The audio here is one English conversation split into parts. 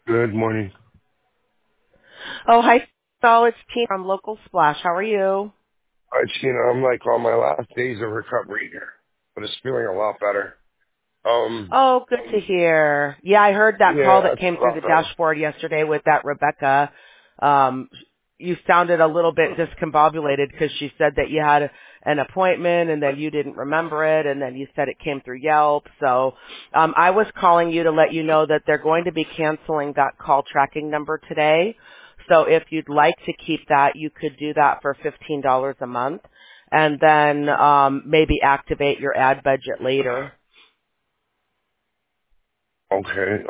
Good morning. Oh, hi, Saul. It's Tina from Local Splash. How are you? I'm like on my last days of recovery here, but it's feeling a lot better. Oh, good to hear. Yeah, I heard that call Yeah, that it's came a through lot the better. dashboard yesterday with that Rebecca. Um, you sounded a little bit discombobulated because she said that you had an appointment and then you didn't remember it and then you said it came through Yelp. So I was calling you to let you know that they're going to be canceling that call tracking number today. So if you'd like to keep that, you could do that for $15 a month and then maybe activate your ad budget later. Okay.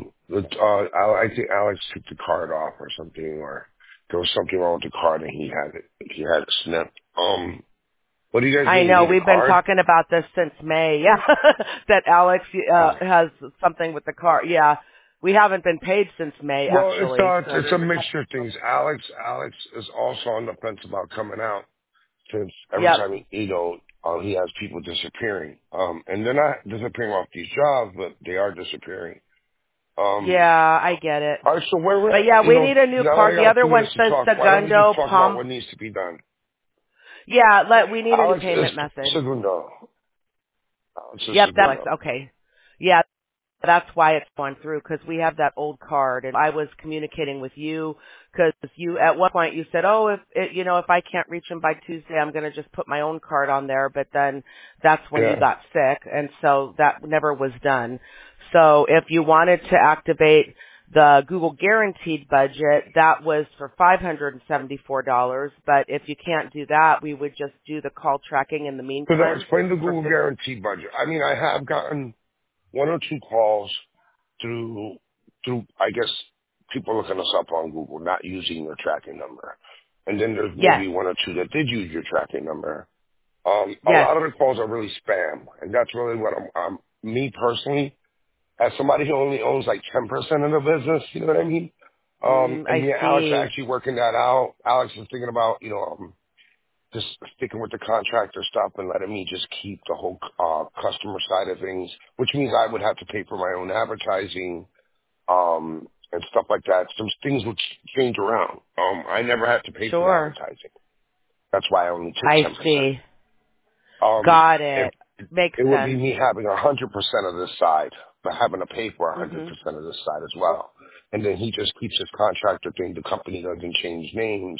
I think Alex took the card off or something, or there was something wrong with the card and he had it snipped. What do you guys I need? You know need a we've been card? talking about this since May. Yeah, that Alex Oh. has something with the car. Yeah, we haven't been paid since May Well, actually. So it's a there's a couple. mixture of things. Alex is also on the fence about coming out. Since every Yep. time he has people disappearing. And they're not disappearing off these jobs, but they are disappearing. Yeah, I get it. All right, so where we're But at, yeah, we need a new now that I card. The got a other few one minutes to says talk, why don't we just Segundo talk about Palm. what needs to be done? Yeah, we need a new Alex is payment method. Segundo. Alex is Yep, that's Segundo. okay. Yeah, that's why it's gone through because we have that old card and I was communicating with you because you at one point you said, oh, if I can't reach him by Tuesday, I'm going to just put my own card on there. But then that's when you Yeah. got sick. And so that never was done. So if you wanted to activate the Google guaranteed budget, that was for $574. But if you can't do that, we would just do the call tracking in the So now meantime explain the for Google Guarantee budget. I mean, I have gotten one or two calls through, I guess, people looking us up on Google, not using your tracking number. And then there's yes, maybe one or two that did use your tracking number. A yes. lot of the calls are really spam, and that's really what me personally, as somebody who only owns like 10% of the business, you know what I mean? And I yeah, Alex see. actually working that out. Alex is thinking about, just sticking with the contractor stuff and letting me just keep the whole customer side of things, which means I would have to pay for my own advertising, and stuff like that. Some things would change around. I never had to pay for the Sure. advertising. That's why I only took I 10%. see. Got If it. Makes it would be sense. me having 100% of this side, but having to pay for 100% Mhm. of this side as well. And then he just keeps his contractor thing. The company doesn't change names,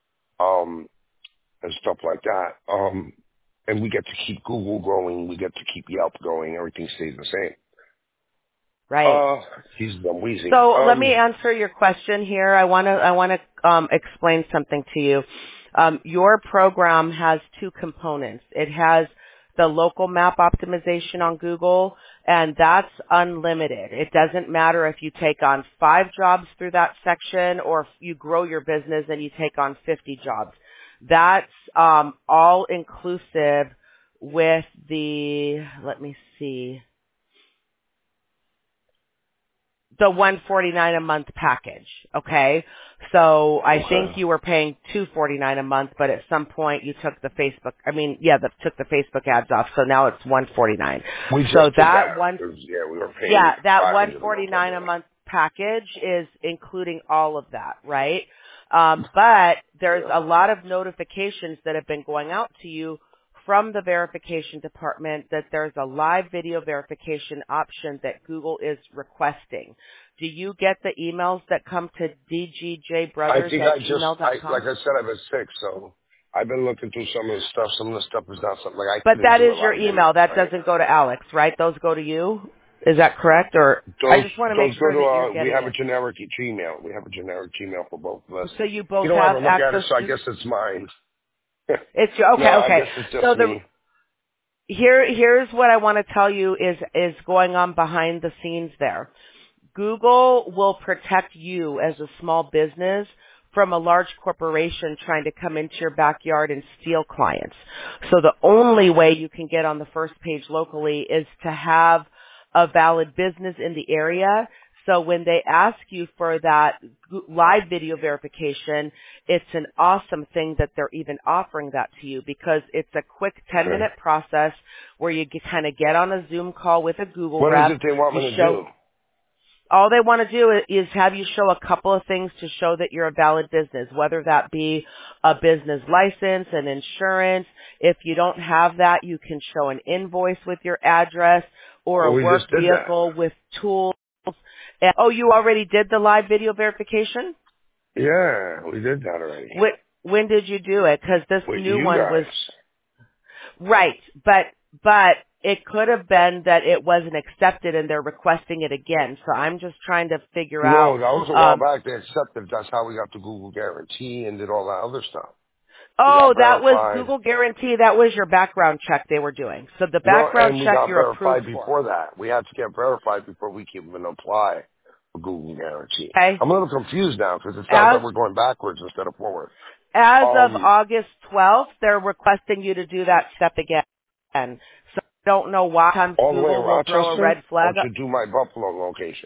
and stuff like that. And we get to keep Google going. We get to keep Yelp going. Everything stays the same. Right. He's done wheezing. So let me answer your question here. I want to explain something to you. Your program has two components. It has the local map optimization on Google, and that's unlimited. It doesn't matter if you take on 5 jobs through that section or if you grow your business and you take on 50 jobs. That's all inclusive with let me see, the $149 a month package. Okay. So I Okay. think you were paying $249 a month, but at some point you took the took the Facebook ads off. So now it's $149. We So just did that that. one, 'Cause, yeah, we were paying yeah, that 500 $149 a a month. month package is including all of that, right? But there's Yeah. a lot of notifications that have been going out to you from the verification department that there's a live video verification option that Google is requesting. Do you get the emails that come to I dgjbrothers think at gmail.com? like I said, I've been sick, so I've been looking through some of the stuff. Some of the stuff is not something, like I But couldn't that do a is your live video, email. That right? doesn't go to Alex, right? Those go to you? Is that correct? Or I Those just want to make those go sure that you're to we getting have a it. generic Gmail. We have a generic Gmail for both of us. So you You both don't have ever look at it, access so I to, guess it's mine. it's your, No, okay, I okay. guess it's So just me. here's what I want to tell you is going on behind the scenes there. Google will protect you as a small business from a large corporation trying to come into your backyard and steal clients. So the only way you can get on the first page locally is to have a valid business in the area. So when they ask you for that live video verification, it's an awesome thing that they're even offering that to you because it's a quick Okay. 10-minute process where you kind of get on a Zoom call with a Google What is rep. it they want You me to show do? all they want to do is have you show a couple of things to show that you're a valid business, whether that be a business license, an insurance. If you don't have that, you can show an invoice with your address or Well, a we work just did that. vehicle with tools. And, oh, you already did the live video verification? Yeah, we did that already. When did you do it? Because this With new you one was guys. right, but it could have been that it wasn't accepted and they're requesting it again. So I'm just trying to figure out. No, that was a while back. They accepted. That's how we got the Google guarantee and did all that other stuff. We Oh, got that was verified. Google Guarantee. That was your background check they were doing. So the No, background and we check got you're approved verified for. before that. We had to get verified before we can even apply for Google guarantee. Okay. I'm a little confused now because it sounds As like we're going backwards instead of forward. as of Um, August 12th, they're requesting you to do that step again. So I don't know why. Sometimes all the way in Google will throw a Rochester red or flag up. to do my Buffalo location?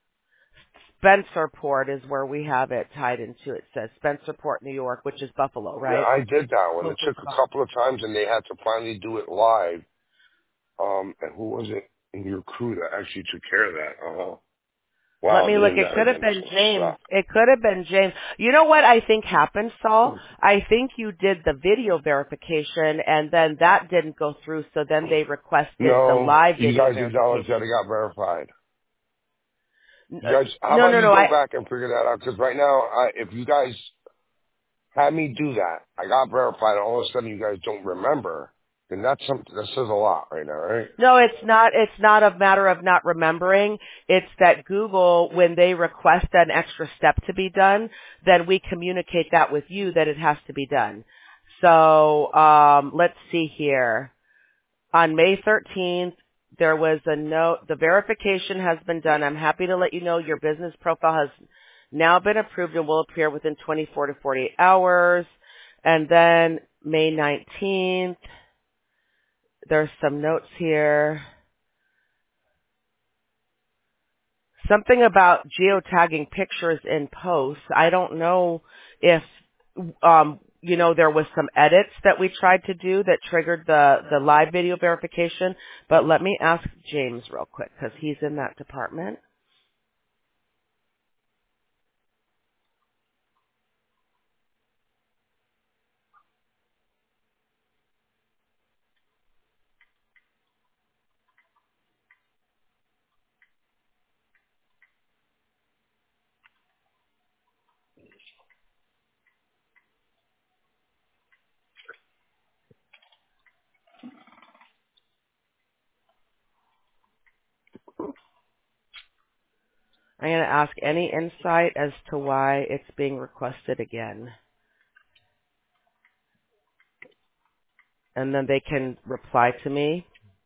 Spencerport is where we have it tied into. It says Spencerport, New York, which is Buffalo, Yeah, right? I did that one. It Closest took a Buffalo. couple of times and they had to finally do it live. And who was it in your crew that actually took care of that? Uh-huh. Let Wow, me the look. It could internet have must been have James. sucked. It could have been James. You know what I think happened, Saul? I think you did the video verification and then that didn't go through, so then they requested the No, live you video guys acknowledge that verification. it got verified. No, You guys, how about no, you no. go back and figure that out? Because right now, if you guys had me do that, I got verified, and all of a sudden you guys don't remember, then that's something that says a lot right now, right? No, it's not. It's not a matter of not remembering. It's that Google, when they request an extra step to be done, then we communicate that with you that it has to be done. So let's see here. On May 13th, there was a note. The verification has been done. I'm happy to let you know your business profile has now been approved and will appear within 24 to 48 hours. And then May 19th, there's some notes here. Something about geotagging pictures in posts. I don't know if, there was some edits that we tried to do that triggered the live video verification. But let me ask James real quick because he's in that department. I'm going to ask any insight as to why it's being requested again. And then they can reply to me.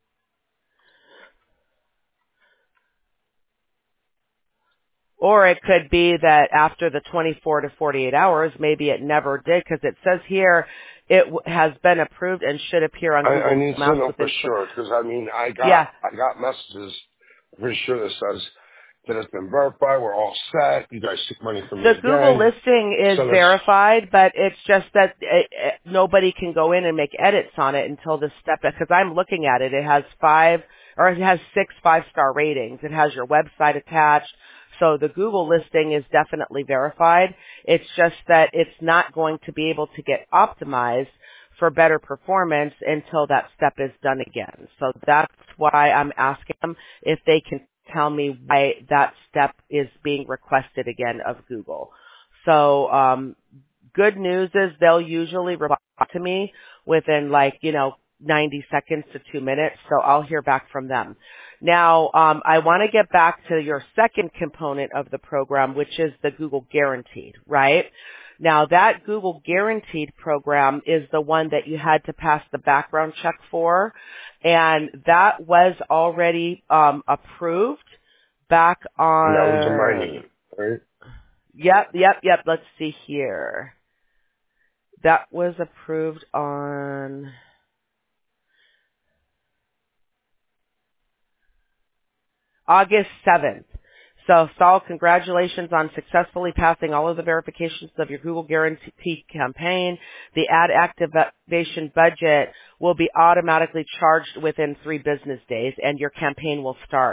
Or it could be that after the 24 to 48 hours, maybe it never did because it says here it has been approved and should appear on I Google need to Maps know for within. sure, because I mean, Yeah, I got messages, pretty sure that says that it's been verified, we're all set, you guys took money from me the Google again, listing is send us, verified, but it's just that nobody can go in and make edits on it until this step. Because I'm looking at it, it has it has 6 5-star ratings. It has your website attached. So the Google listing is definitely verified. It's just that it's not going to be able to get optimized for better performance until that step is done again. So that's why I'm asking them if they can tell me why that step is being requested again of Google. So good news is they'll usually reply to me within 90 seconds to 2 minutes, so I'll hear back from them. Now, I want to get back to your second component of the program, which is the Google Guaranteed, right? Now, that Google Guaranteed program is the one that you had to pass the background check for, and that was already approved back and that was in my on, name, right? yep, let's see here. That was approved on August 7th. So, Saul, congratulations on successfully passing all of the verifications of your Google Guarantee campaign. The ad activation budget will be automatically charged within 3 business days, and your campaign will start.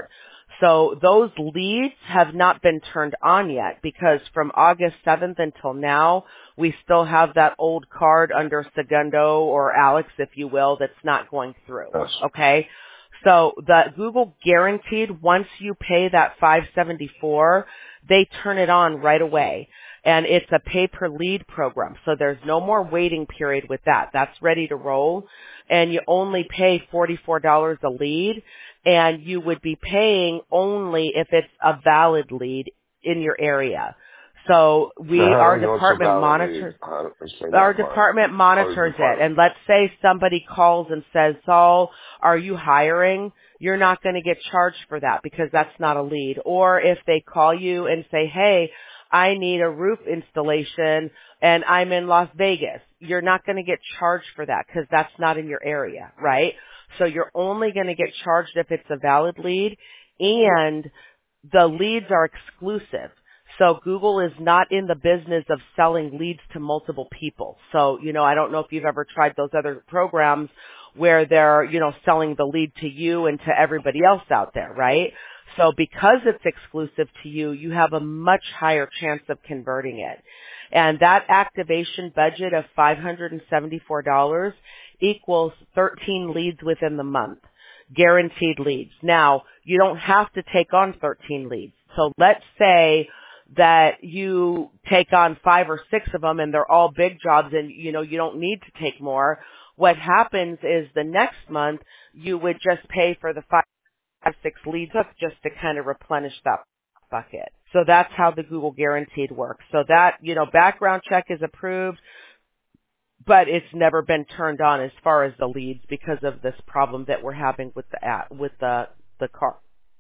So those leads have not been turned on yet because from August 7th until now, we still have that old card under Segundo or Alex, if you will, that's not going through. Yes. Okay? So the Google guaranteed once you pay that $574, they turn it on right away. And it's a pay per lead program. So there's no more waiting period with that. That's ready to roll. And you only pay $44 a lead, and you would be paying only if it's a valid lead in your area. So Now, how our do I know it's a department valid lead? monitors How do I say our that part? department How does the monitors it. department? And let's say somebody calls and says, Saul, are you hiring? You're not going to get charged for that because that's not a lead. Or if they call you and say, hey, I need a roof installation and I'm in Las Vegas, you're not going to get charged for that because that's not in your area, right? So you're only going to get charged if it's a valid lead, and the leads are exclusive. So Google is not in the business of selling leads to multiple people. So, I don't know if you've ever tried those other programs where they're, selling the lead to you and to everybody else out there, right? So because it's exclusive to you, you have a much higher chance of converting it. And that activation budget of $574 equals 13 leads within the month. Guaranteed leads. Now, you don't have to take on 13 leads. So let's say that you take on 5 or 6 of them and they're all big jobs and, you don't need to take more. What happens is the next month you would just pay for the 5, 6 leads up just to kind of replenish that bucket. So that's how the Google Guaranteed works. So that, background check is approved, but it's never been turned on as far as the leads because of this problem that we're having with the app, with the car.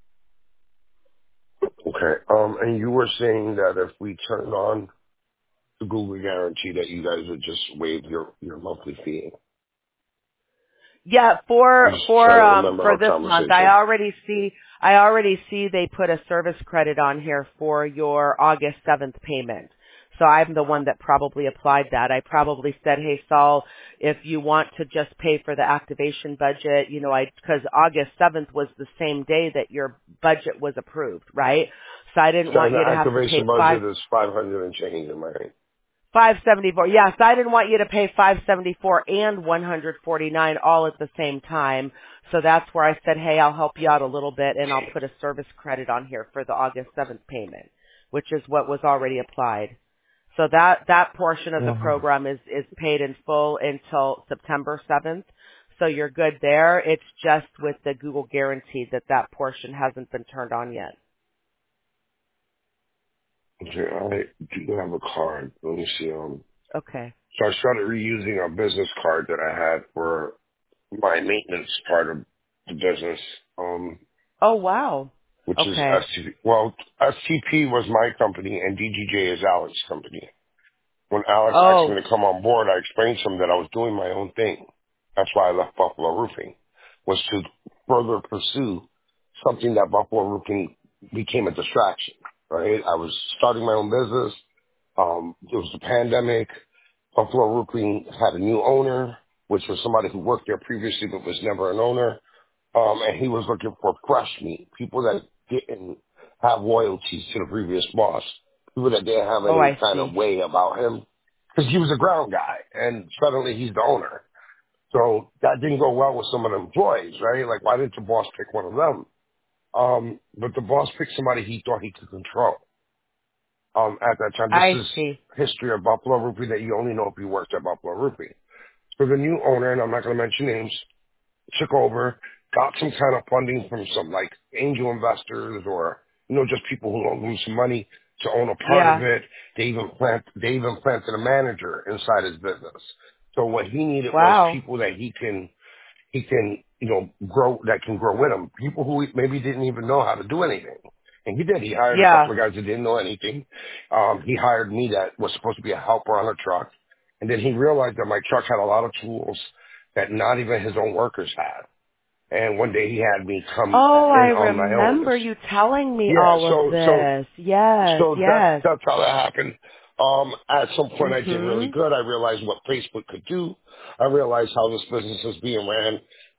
Okay. And you were saying that if we turned on the Google guarantee, that you guys would just waive your monthly fee. Yeah, I'm just trying to remember for our this month, I conversation. already see they put a service credit on here for your August 7th payment. So I'm the one that probably applied that. I probably said, hey, Saul, if you want to just pay for the activation budget, because August 7th was the same day that your budget was approved, right? So I didn't So want the you to have to pay activation budget is 500 and change, am I right? 574. Yes, I didn't want you to pay 574 and 149 all at the same time. So that's where I said, hey, I'll help you out a little bit and I'll put a service credit on here for the August 7th payment, which is what was already applied. So that portion of the Mhm. program is paid in full until September 7th. So you're good there. It's just with the Google Guarantee that portion hasn't been turned on yet. Okay, I do have a card. Let me see. Okay. So I started reusing a business card that I had for my maintenance part of the business, Oh, wow. which is Okay. STP. Well, STP was my company and DGJ is Alex's company. When Alex asked me Oh, to come on board, I explained to him that I was doing my own thing. That's why I left Buffalo Roofing, was to further pursue something that Buffalo Roofing became a distraction, right? I was starting my own business. It was the pandemic. Buffalo Roofing had a new owner, which was somebody who worked there previously but was never an owner. And he was looking for fresh meat, people that didn't have loyalties to the previous boss, people that didn't have oh, any I kind of see. way about him, because he was a ground guy, and suddenly he's the owner. So that didn't go well with some of the employees, right? Like, why didn't the boss pick one of them? But the boss picked somebody he thought he could control. At that time, this I is see. history of Buffalo Roofing that you only know if you worked at Buffalo Roofing. So the new owner, and I'm not going to mention names, took over, got some kind of funding from some like angel investors or, just people who loaned him some money to own a part of Yeah. it. They even planted a manager inside his business. So what he needed was Wow. people that he can, grow, that can grow with him. People who maybe didn't even know how to do anything. And he did. He hired a Yeah. couple of guys that didn't know anything. He hired me that was supposed to be a helper on a truck. And then he realized that my truck had a lot of tools that not even his own workers had. And one day he had me come Oh, I in on my own. remember you telling me Yeah, all of so this. Yes, yes. that's how that happened. At some point I did really Mhm. good. I realized what Facebook could do. I realized how this business is being ran.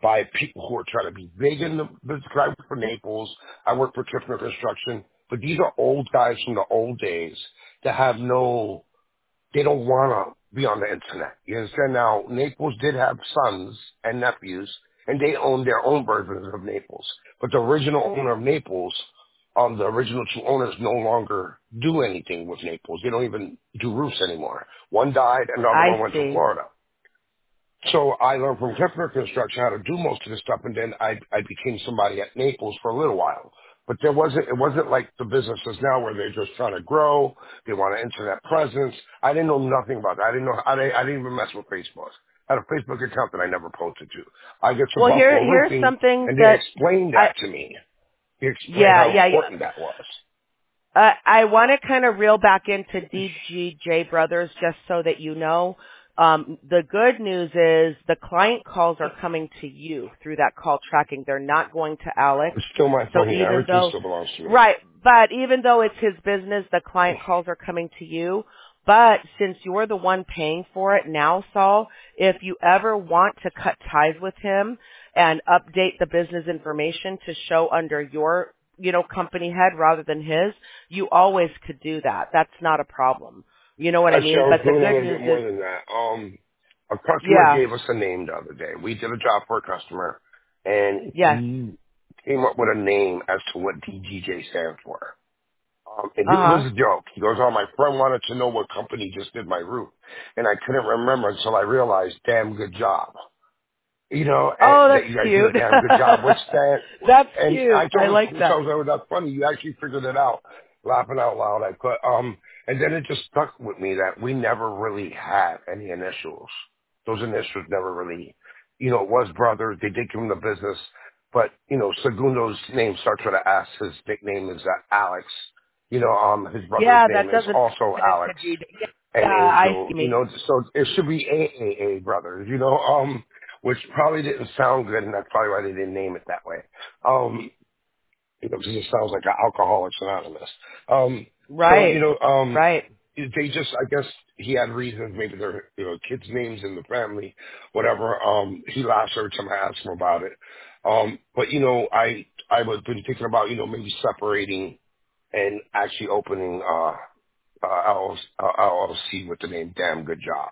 by people who are trying to be big in the business. I work for Naples. I work for Kiffner Construction. But these are old guys from the old days that have no, they don't want to be on the internet. You understand? Now, Naples did have sons and nephews, and they owned their own versions of Naples. But the original owner of Naples, the original two owners no longer do anything with Naples. They don't even do roofs anymore. One died, and the other one I went to see. Florida. So I learned from Kiffner Construction how to do most of this stuff, and then I became somebody at Naples for a little while. But it wasn't like the businesses now where they're just trying to grow. They want an internet presence. I didn't know nothing about that. I didn't even mess with Facebook. I had a Facebook account that I never posted to. I get to Well, Buffalo here's Roofing, something and they that explained I that to me. They explained yeah, how yeah, yeah. important that was. I want to kind of reel back into DGJ Brothers just so that you know. The good news is the client calls are coming to you through that call tracking. They're not going to Alex. It's still my So phone. even Everything though, still belongs to me. right, but even though it's his business, the client calls are coming to you. But since you're the one paying for it now, Saul, if you ever want to cut ties with him and update the business information to show under your, company head rather than his, you always could do that. That's not a problem. You know what I Actually, mean? I was But the doing a good little bit news more is, than that. A customer yeah, gave us a name the other day. We did a job for a customer, and yes, he came up with a name as to what DGJ stands for. And it uh-huh. was a joke. He goes, "Oh, my friend wanted to know what company just did my roof," and I couldn't remember until I realized, "Damn good job." Oh, And that that's you guys did a cute. damn good job. Which that, That's and cute. I I told him, like that. so that's funny. You actually figured it out, laughing out loud. I put, and then it just stuck with me that we never really had any initials. Those initials never really, it was brothers. They did give him the business, but Segundo's name starts with an S. His nickname is Alex. His brother's Yeah, name that is doesn't also fit Alex into you. Yeah, and I Angel, see me. so it should be AAA Brothers, which probably didn't sound good, and that's probably why they didn't name it that way. Because it sounds like Alcoholics Anonymous. So, Right, right. they just, I guess he had reasons, maybe their, kids' names in the family, whatever. He laughed every time I asked him about it. But, I was been thinking about, maybe separating and actually opening, LLC with the name Damn Good Job.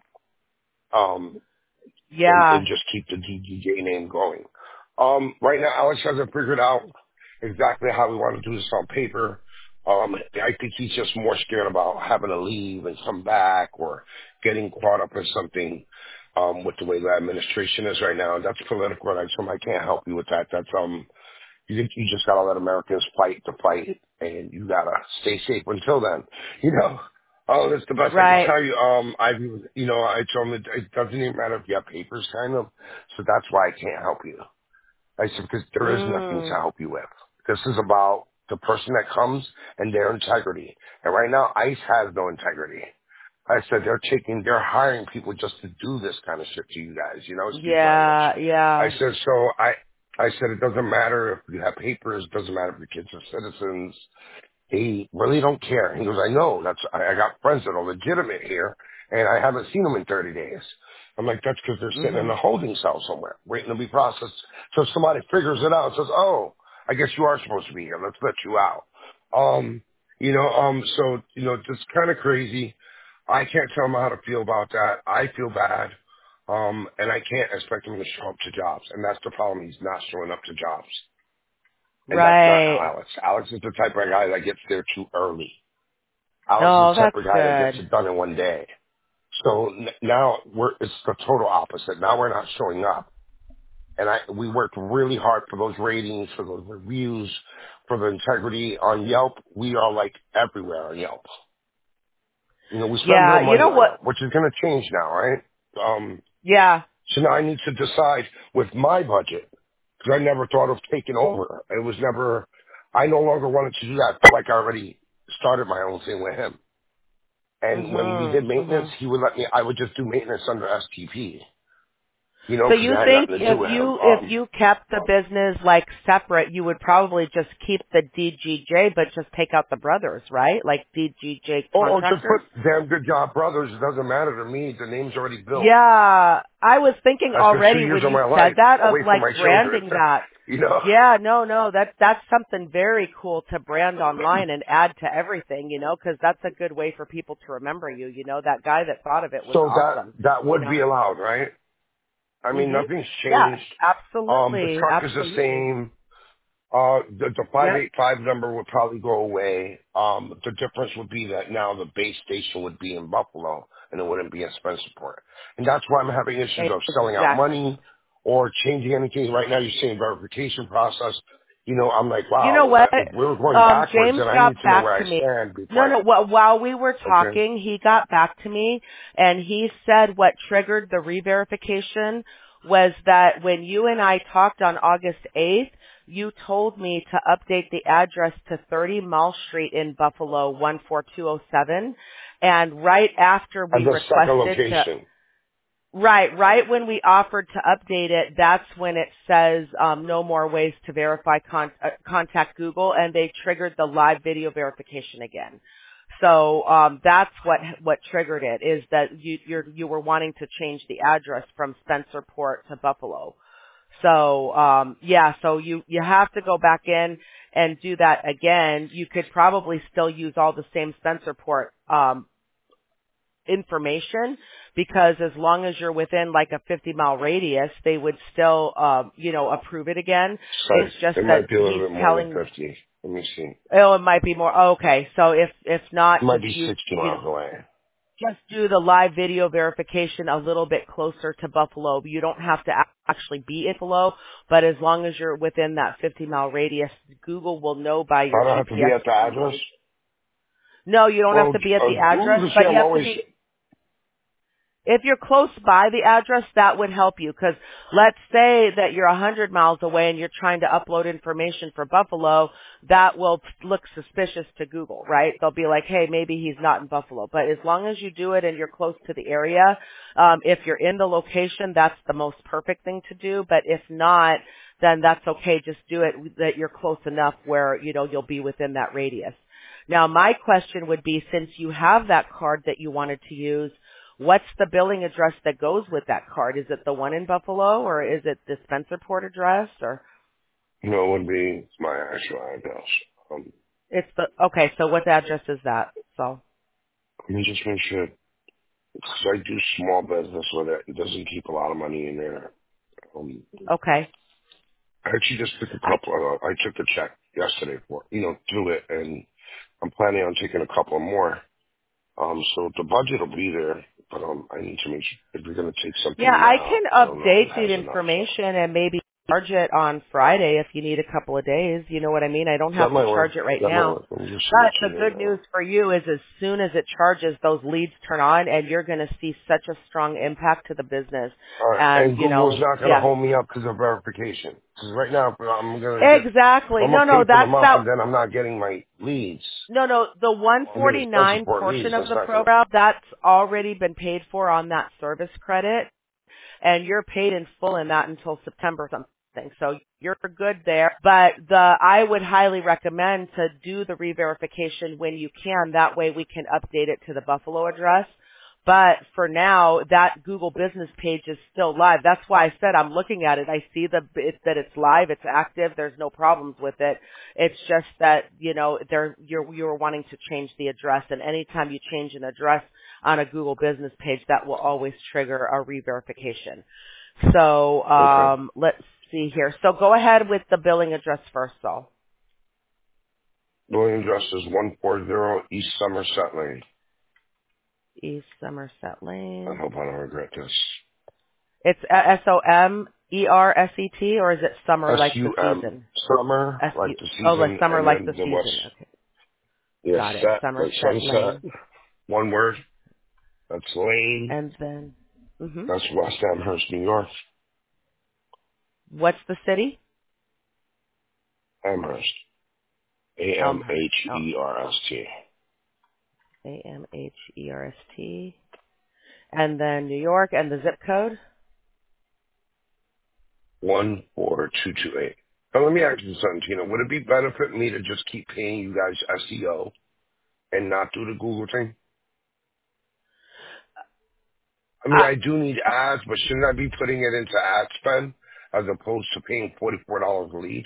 And Yeah, just keep the DGJ name going. Right now, Alex hasn't figured out exactly how we want to do this on paper. I think he's just more scared about having to leave and come back or getting caught up in something, with the way the administration is right now. That's political, and I can't help you with that. That's, you just gotta let Americans fight the fight, and you gotta stay safe until then. You know, oh, that's the best I can right. tell you. I told him it doesn't even matter if you have papers, kind of. So that's why I can't help you. I said because there is nothing to Mm, help you with. This is about the person that comes and their integrity. And right now, ICE has no integrity. I said they're hiring people just to do this kind of shit to you guys. Excuse language. yeah, I yeah. said I said it doesn't matter if you have papers, it doesn't matter if your kids are citizens. They really don't care. He goes, I know. I got friends that are legitimate here, and I haven't seen them in 30 days. I'm like, that's because they're sitting in Mhm. a holding cell somewhere, waiting to be processed. So somebody figures it out and says, oh, I guess you are supposed to be here. Let's let you out. It's kind of crazy. I can't tell them how to feel about that. I feel bad. And I can't expect him to show up to jobs. And that's the problem. He's not showing up to jobs. And that's not Right. Alex. Alex is the type of guy that gets there too early. Alex is Oh, the type that's of guy that gets good. it done in one day. So now it's the total opposite. Now we're not showing up. And we worked really hard for those ratings, for those reviews, for the integrity on Yelp. We are like everywhere on Yelp. We spend real Yeah, you money know on what? Yelp, which is going to change now, right? Yeah. So now I need to decide with my budget, because I never thought of taking over. I no longer wanted to do that. I felt like I already started my own thing with him. And when we did Mhm. maintenance, Mhm. I would just do maintenance under STP. So because it you had think nothing to do with him. if you kept the business like separate, you would probably just keep the DGJ, but just take out the brothers, right? Like DGJ Or just contractors. put Damn Good Job Brothers. It doesn't matter to me. The name's already built. Yeah, I was thinking I spent 2 already years when of you my said life that of away from my like children. branding that. You know? Yeah, no, that's something very cool to brand online and add to everything, because that's a good way for people to remember you. That guy that thought of it was So awesome. that would be allowed, right? I mean, Mhm. nothing's Yeah, changed. The absolutely, truck is the absolutely. same. The Yep. 585 number would probably go away. The difference would be that now the base station would be in Buffalo and it wouldn't be in Spencerport. And that's why I'm having issues of selling out Exactly. money or changing anything. Right now you're saying verification process. I'm like, You know wow, what? if we're going backwards, James then I got need to know back where to I me. stand No, before no. While we were okay. talking, he got back to me, and he said what triggered the re-verification was that when you and I talked on August 8th, you told me to update the address to 30 Mall Street in Buffalo 14207, and right after As we a second requested to location. right when we offered to update it, that's when it says no more ways to verify contact Google, and they triggered the live video verification again. So that's what triggered it, is that you were wanting to change the address from Spencerport to Buffalo. So so you have to go back in and do that again. You could probably still use all the same Spencerport information, because as long as you're within like a 50-mile radius, they would still, approve it again. Sorry, It's just it that might be a little he's bit more than telling, 50. Let me see. oh, it might be more. Oh, okay. So if not, It might just be use, 60 miles away. just do the live video verification a little bit closer to Buffalo. You don't have to actually be in Buffalo, but as long as you're within that 50-mile radius, Google will know by your I don't have to be GPS at the address. coordinates. No, you don't have Well, to be at the Google address, can see but you I'm have to always, be. If you're close by the address, that would help you, because let's say that you're 100 miles away and you're trying to upload information for Buffalo, that will look suspicious to Google, right? They'll be like, hey, maybe he's not in Buffalo. But as long as you do it and you're close to the area, if you're in the location, that's the most perfect thing to do. But if not, then that's okay. Just do it that you're close enough where, you'll be within that radius. Now, my question would be, since you have that card that you wanted to use, what's the billing address that goes with that card? Is it the one in Buffalo, or is it the Spencerport address, or it would be my actual address. it's the, okay, so what address is that? So, Let me just make sure, because I do small business with it. It doesn't keep a lot of money in there. okay. I actually just took a I, couple, I took a check yesterday for, through it, and I'm planning on taking a couple more. So the budget will be there, but I need to make sure if you're going to take yeah, something I now, can I don't know if it update the has enough. So information and maybe charge it on Friday if you need a couple of days. You know what I mean? I don't that have to might work. charge it right That might now. work. Let me just send it But to the you right good now. news for you is as soon as it charges, those leads turn on and you're going to see such a strong impact to the business. All right, And, and Google's not going to yeah. hold me up because of verification. Because right now, Exactly. I'm gonna pay No, for the that's month, that. and then I'm not getting my leads. No, the I'm getting 149 Spencerport leads. portion of That's the not gonna. program, that's already been paid for on that service credit, and you're paid in full in that until September something. So you're good there. But I would highly recommend to do the re-verification when you can. That way we can update it to the Buffalo address. But for now, that Google business page is still live. That's why I said I'm looking at it. I see that it's live, it's active. There's no problems with it. It's just that you're wanting to change the address, and anytime you change an address on a Google business page, that will always trigger a re-verification. So Okay. let's see here. So go ahead with the billing address first, though. Billing address is 140 East Somerset Lane. East Somerset I Lane. hope I don't regret this. It's SOMERSET, or is it summer like the SUM. season? Summer, like the Like season, summer and like then the the west. season. Okay, Yeah, got it. set, like Somerset sunset. Lane, One word. That's Lane. and then That's West Amherst, New York. what's the city? Amherst. Elmhurst. Amherst. AMHERST, and then New York, and the zip code. 14228. Now let me ask you something, Tina. Would it be benefit me to just keep paying you guys SEO and not do the Google thing? I mean, Uh, I do need ads, but shouldn't I be putting it into ad spend as opposed to paying $44 a lead?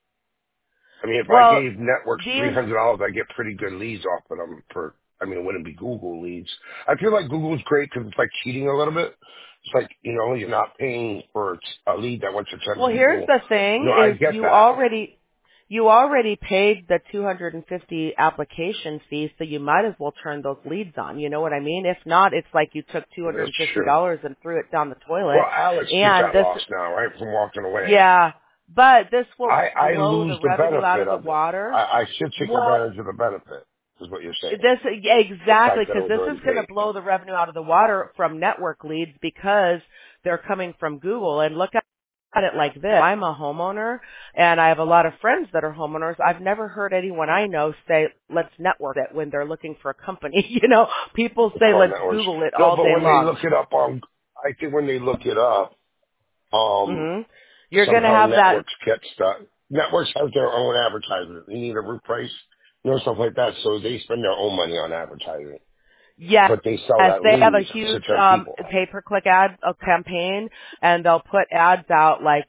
I mean, if I well, gave networks these $300, I get pretty good leads off of them for, I mean, it wouldn't be Google leads. I feel like Google's great because it's like cheating a little bit. It's like, you're not paying for a lead that went to 10 well, here's people. the thing: I is get that. you already paid the 250 application fee, so you might as well turn those leads on. You know what I mean? If not, it's like you took That's true. $250 and threw it down the toilet. Well, Alex gets And that this, loss now, right, from walking away. yeah, but this will I blow lose the the revenue out benefit of the of it. water. I should take Well, advantage of the benefit, is what you're saying. this yeah, The exactly, fact that it because was this already is going to paid. blow the revenue out of the water from network leads because they're coming from Google. And look at it like this: I'm a homeowner, and I have a lot of friends that are homeowners. I've never heard anyone I know say, "Let's network it" when they're looking for a company. People say, Call "Let's networks. Google it No, all but day when they long." look it up I think when they look it up, hmm You're going to somehow have that. networks get stuck. Networks have their own advertisement. They need a root price, stuff like that. So they spend their own money on advertising. Yes, But they sell that they have a lead to huge 10 people. pay-per-click ad campaign, and they'll put ads out like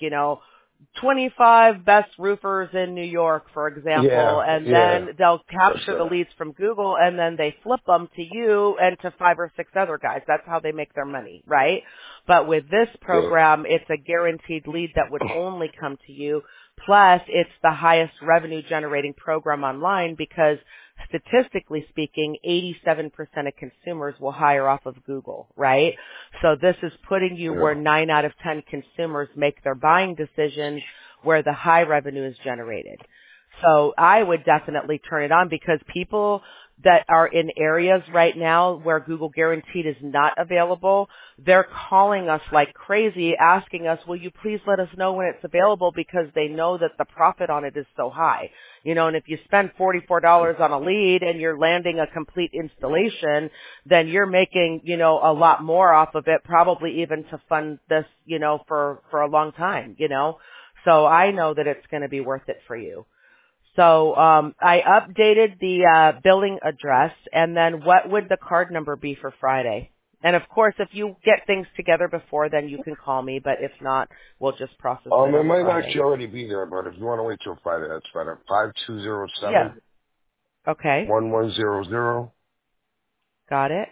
25 best roofers in New York, for example, Yeah, and yeah. then they'll That's capture the leads from Google, and then they flip them to you and to 5 or 6 other guys. That's how they make their money, right? But with this yeah. program, it's a guaranteed lead that would only come to you. Plus, it's the highest revenue generating program online because statistically speaking, 87% of consumers will hire off of Google, right? So this is putting you where Yeah. 9 out of 10 consumers make their buying decisions where the high revenue is generated. So I would definitely turn it on because people that are in areas right now where Google Guaranteed is not available, they're calling us like crazy, asking us, will you please let us know when it's available because they know that the profit on it is so high. And if you spend $44 on a lead and you're landing a complete installation, then you're making, a lot more off of it, probably even to fund this, for a long time. So I know that it's going to be worth it for you. So I updated the billing address, and then what would the card number be for Friday? And of course, if you get things together before, then you can call me. But if not, we'll just process it It on might Friday. actually already be there, but if you want to wait till Friday, that's better. Five two zero Yeah. seven Okay. 1100 Got it.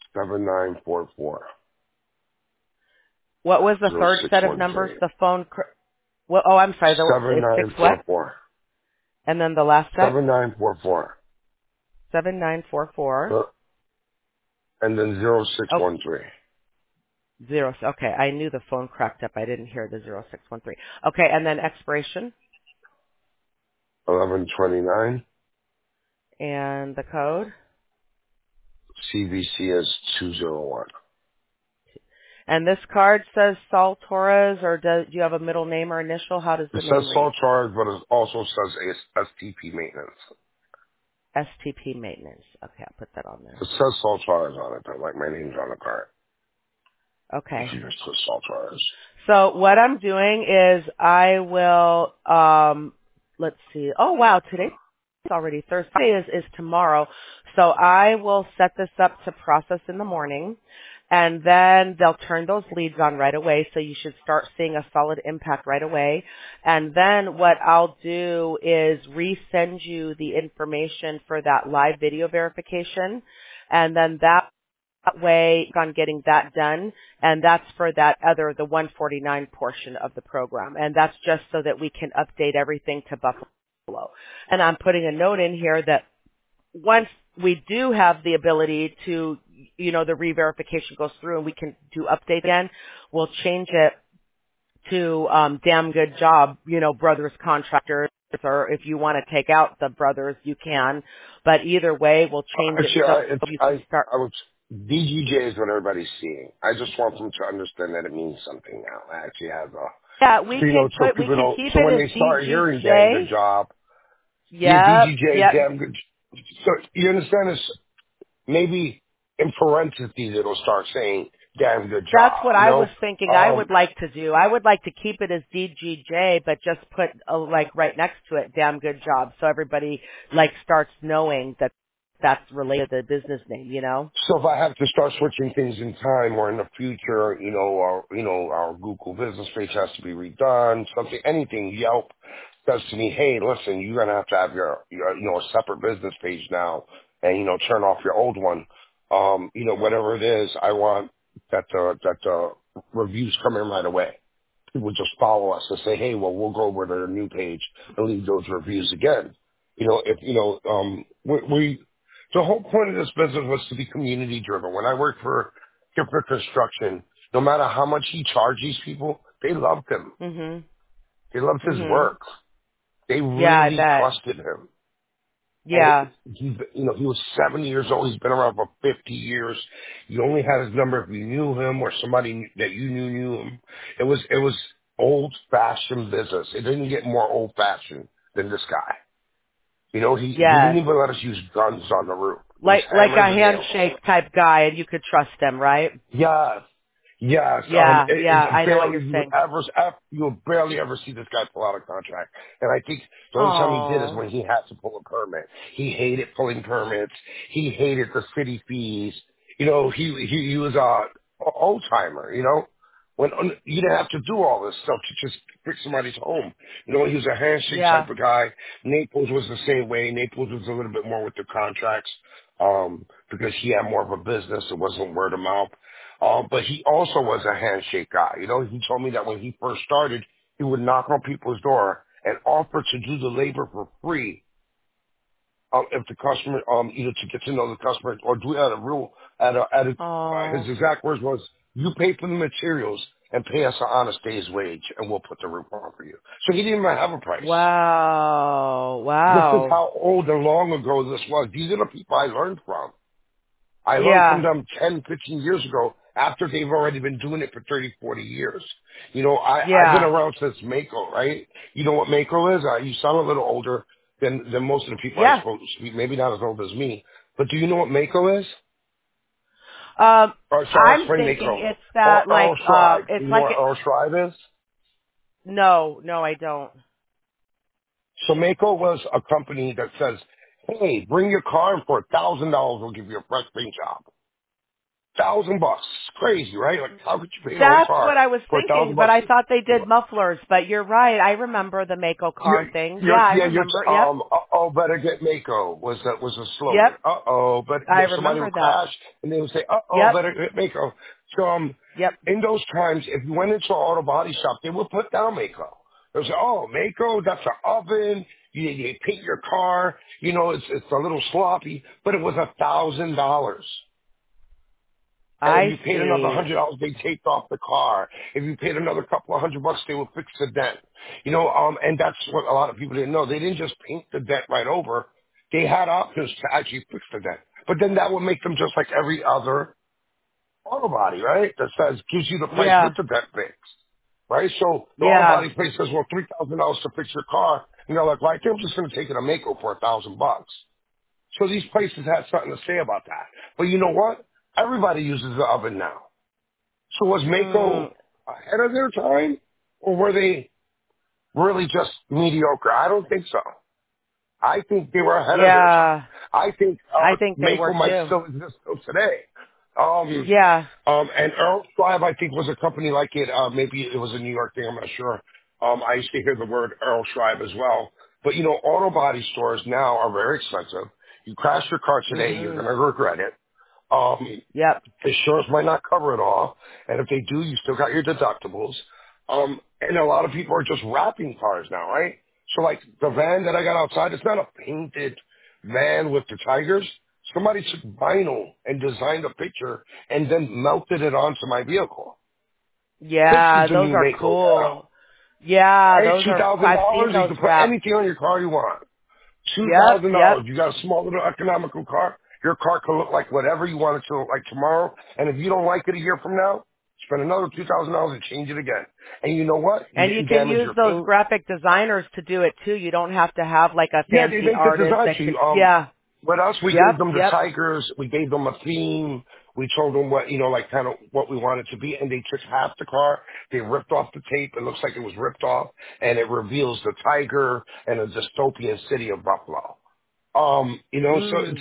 7944 What was the third set of numbers? 0613 The phone. Well, oh, I'm sorry. It's six what? 7944 And then the last set. 7944 7944. and then Oh, 0613 zero. Okay, I knew the phone cracked up. I didn't hear the 0613. Okay, and then expiration 1129 and the code. CVC is 201. And this card says Saul Torres, or do you have a middle name or initial? How does It the says name read? salt charge, but it also says STP maintenance. STP Maintenance. Okay, I'll put that on there. It says salt charge on it, though, like my name's on the card. If Okay. you just put salt charge. So what I'm doing is I will, let's see. Oh wow, today's already Thursday is tomorrow. So I will set this up to process in the morning, and then they'll turn those leads on right away. So you should start seeing a solid impact right away. And then what I'll do is resend you the information for that live video verification, and then that way on getting that done, and that's for the 149 portion of the program, and that's just so that we can update everything to Buffalo. And I'm putting a note in here that once we do have the ability to, the re-verification goes through and we can do update again, we'll change it to damn good job, brothers contractors, or if you want to take out the brothers, you can. But either way, we'll change it Actually, so you can start. I was, DGJ is what everybody's seeing. I just want them to understand that it means something now. It actually has a, Yeah, we can so we people can don't, keep so it when as they start hearing damn good DGJ. job, yeah, Yep, DGJ, yep. damn good. So you understand this? Maybe in parentheses it'll start saying damn good That's what job, you I know? was thinking I would like to do. I would like to keep it as DGJ, but just put like right next to it, damn good job. So everybody like starts knowing that that's related to the business name, you know? So if I have to start switching things in time or in the future, our Google business page has to be redone, something, anything, Yelp says to me, hey, listen, you're going to have your, a separate business page now and, turn off your old one. Whatever it is, I want that the reviews come in right away. People just follow us and say, hey, well, we'll go over to the new page and leave those reviews again. The whole point of this business was to be community driven. When I worked for Kipper Construction, no matter how much he charged these people, they loved him. Mhm. They loved his Mhm. work. They Yeah, I really bet. trusted him. And Yeah. he was 70 years old. He's been around for 50 years. You only had his number if you knew him or somebody that you knew him. It was old fashioned business. It didn't get more old fashioned than this guy. He didn't Yes. even let us use guns on the roof. It was Like hammers a and nails. handshake type guy and you could trust him, right? Yes. Yes, Yeah, yeah, I know what barely you're saying. you would barely ever see this guy pull out a contract. And I think the only time he did is Oh. when he had to pull a permit. He hated pulling permits. He hated the city fees. He was a old timer. When you didn't have to do all this stuff to just fix somebody's home. He was a handshake Yeah. type of guy. Naples was the same way. Naples was a little bit more with the contracts, because he had more of a business. It wasn't word of mouth. But he also was a handshake guy. He told me that when he first started, he would knock on people's door and offer to do the labor for free, if the customer, either to get to know the customer or do it his Oh. exact words was, you pay for the materials and pay us an honest day's wage and we'll put the roof on for you. So he didn't even have a price. Wow. This is Wow. how old and long ago this was. These are the people I learned from. I learned from Yeah. them 10, 15 years ago after they've already been doing it for 30, 40 years. I've been Yeah. around since Mako, right? You know what Mako is? You sound a little older than most of the people I Yeah. spoke to, maybe not as old as me. But do you know what Mako is? Um Or, so I'll I'm explain thinking Mako. it's Or that like Earl Schreiber. Do it's you know like what Earl Schreiber is? no, I don't. So Mako was a company that says, hey, bring your car and for $1,000 we'll give you a fresh paint job. $1,000. Crazy, right? Like, how could you pay an old That's car what I was for a thinking, thousand but bucks? I thought they did mufflers, but you're right. I remember the Mako car thing. Yeah, I You're, remember. Yep. better get Mako was a slogan. Yep. But I somebody remember would that. crash and they would say, Yep. better get Mako. So, Yep. in those times, if you went into an auto body shop, they would put down Mako. They would say, Mako, that's an oven. You paint your car. It's a little sloppy, but it was $1,000. And if I you paid another see. $100, they taped off the car. If you paid another couple of $100, they would fix the dent. And that's what a lot of people didn't know. They didn't just paint the dent right over. They had options to actually fix the dent. But then that would make them just like every other auto body, right? That says, gives you the price Yeah. with the dent fixed, right? So the auto Yeah. body place says, well, $3,000 to fix your car. And they're like, right, I'm just going to take it to Mako for $1,000. So these places had something to say about that. But you know what? Everybody uses the oven now. So was Mm, Mako ahead of their time, or were they really just mediocre? I don't think so. I think they were ahead of their time. yeah. I think I think they Mako were might too. still exist till today. Um, Yeah. and Earl Schwab, I think, was a company like it. Maybe it was a New York thing. I'm not sure. I used to hear the word Earl Schwab as well. But auto body stores now are very expensive. You crash your car today, you're Mhm. going to regret it. Um, Yep. Insurance might not cover it all, and if they do, you still got your deductibles. And a lot of people are just wrapping cars now, right? So like the van that I got outside, it's not a painted van with the tigers. Somebody took vinyl and designed a picture and then melted it onto my vehicle. This is Yeah, the those new are Mako now. cool. Yeah, Right? those are I've seen $2,000, you those can put wrapped. anything on your car you want. Yep, yep. $2,000. You got a small little economical car. Your car can look like whatever you want it to look like tomorrow. And if you don't like it a year from now, spend another $2,000 and change it again. And you know what? You And you didn't can damage use your those paint. graphic designers to do it too. You don't have to have like a Yeah, they fancy make the artist design that to could you. yeah. With us, we gave Yep, them the yep. tigers. We gave them a theme. We told them what, like kind of what we wanted to be. And they took half the car. They ripped off the tape. It looks like it was ripped off. And it reveals the tiger and a dystopian city of Buffalo. So it's, Mm.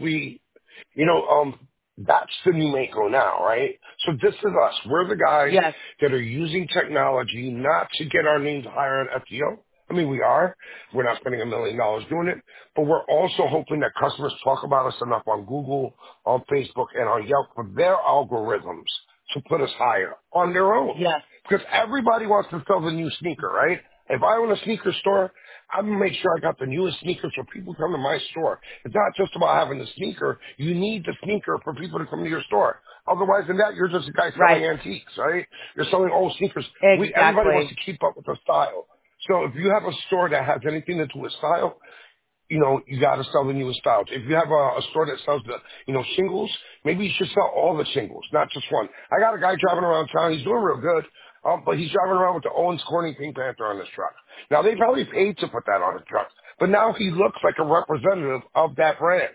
that's the new Mako now, right? So this is us. We're the guys Yes. that are using technology not to get our names higher on FTO. I mean, we are. We're not spending $1 million doing it, but we're also hoping that customers talk about us enough on Google, on Facebook, and on Yelp for their algorithms to put us higher on their own. Yes. Because everybody wants to sell the new sneaker, right? If I own a sneaker store, I'm going to make sure I got the newest sneakers so people come to my store. It's not just about having the sneaker. You need the sneaker for people to come to your store. Otherwise than that, you're just a guy selling Right. antiques, right? You're selling old sneakers. Everybody wants to Exactly. keep up with the style. So if you have a store that has anything to do with style, you got to sell the newest styles. If you have a store that sells the, shingles, maybe you should sell all the shingles, not just one. I got a guy driving around town. He's doing real good, but he's driving around with the Owens Corning Pink Panther on his truck. Now, they probably paid to put that on his truck, but now he looks like a representative of that brand.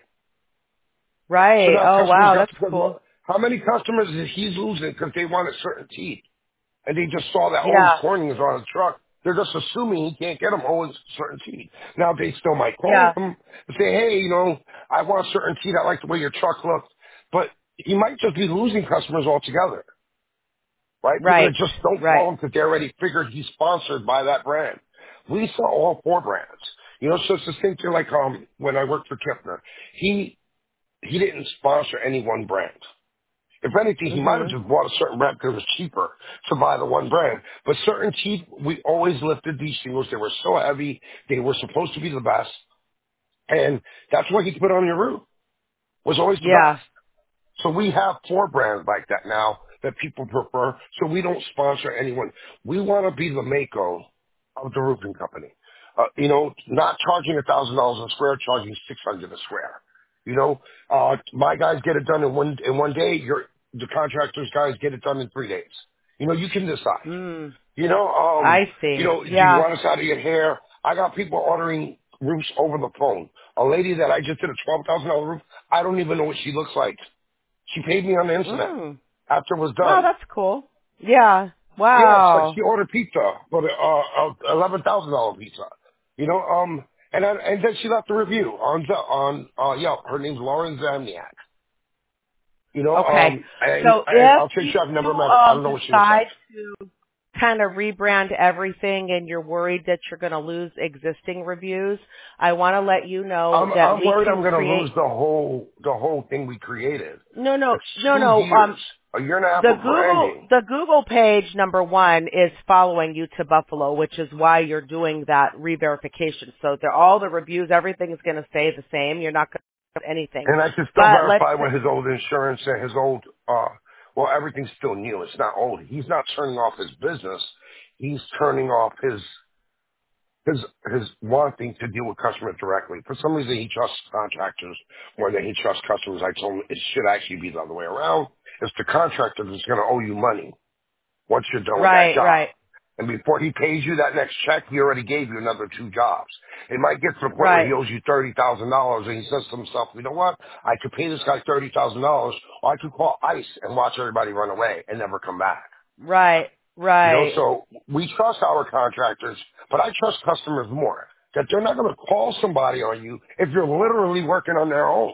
So Right. now Oh customers wow, got that's to put, cool. how many customers is he's losing because they want a certain teeth? And they just saw that Owens Yeah. Corning is on his truck. They're just assuming he can't get them Owens certainty. Now they still might call Yeah. him and say, hey, I want certainty. I like the way your truck looks. But he might just be losing customers altogether, right? People that Right. just don't Right. call him because they already figured he's sponsored by that brand. We sell all four brands. So it's the same thing like when I worked for Kipner. He didn't sponsor any one brand. If anything, he might have Mhm. just bought a certain brand because it was cheaper to buy the one brand. But certain teeth, we always lifted these shingles. They were so heavy. They were supposed to be the best. And that's what he put on your roof, was always the best. Yeah. So we have four brands like that now that people prefer. So we don't sponsor anyone. We want to be the Mako of the roofing company. Not charging $1,000 a square, charging 600 a square. My guys get it done in one day. The contractors guys get it done in 3 days. You can decide. Mm. You know, um, I see. do you Yeah. want us out of your hair? I got people ordering roofs over the phone. A lady that I just did a $12,000 roof, I don't even know what she looks like. She paid me on the internet Mm. after it was Wow, done. that's cool. Yeah. Yeah, it's like Wow. she ordered pizza for the $11,000 pizza. And then she left a review on Yelp. Her name's Lauren Zamniak. Okay. And So if I'll take you sure I've never met her. I don't know what she looks like. decide to kind of rebrand everything and you're worried that you're going to lose existing reviews, I want to let you know that I'm we worried can I'm going to lose create the whole thing we created. no no It's no two no years, a year and a half the of branding. Google page number one is following you to Buffalo, which is why you're doing that re-verification. So all the reviews, everything is going to stay the same. You're not going to do anything. And I can still But let's verify with his old insurance and his old, everything's still new. It's not old. He's not turning off his business. He's turning off his wanting to deal with customers directly. For some reason, he trusts contractors more than he trusts customers. I told him it should actually be the other way around. It's the contractor that's going to owe you money once you're done with that right, job. right, And before he pays you that next check, he already gave you another two jobs. It might get to the point where he right, owes you $30,000 and he says to himself, you know what? I could pay this guy $30,000 or I could call ICE and watch everybody run away and never come back. right, right. So we trust our contractors, but I trust customers more. That they're not going to call somebody on you if you're literally working on their own.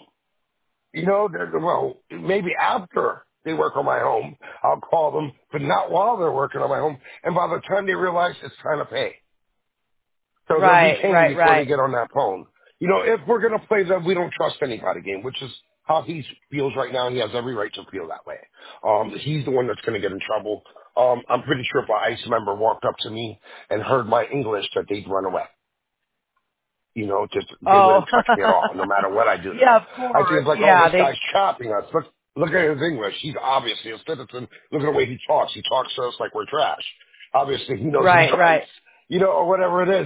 Maybe after they work on my home, I'll call them, but not while they're working on my home. And by the time they realize it's time to pay. So they'll be Right, paying right, before they right. get on that phone. If we're going to play the we don't trust anybody game, which is how he feels right now, and he has every right to feel that way. He's the one that's going to get in trouble. I'm pretty sure if an ICE member walked up to me and heard my English that they'd run away. Just they Oh, wouldn't touch me at all, no matter what I do to yeah, them. of I think course. it's like, oh, Yeah, this they. guy's trapping us. Look at his English. He's obviously a citizen. Look at the way he talks. He talks to us like we're trash. Obviously, he knows his Right, rights, right. or whatever it is,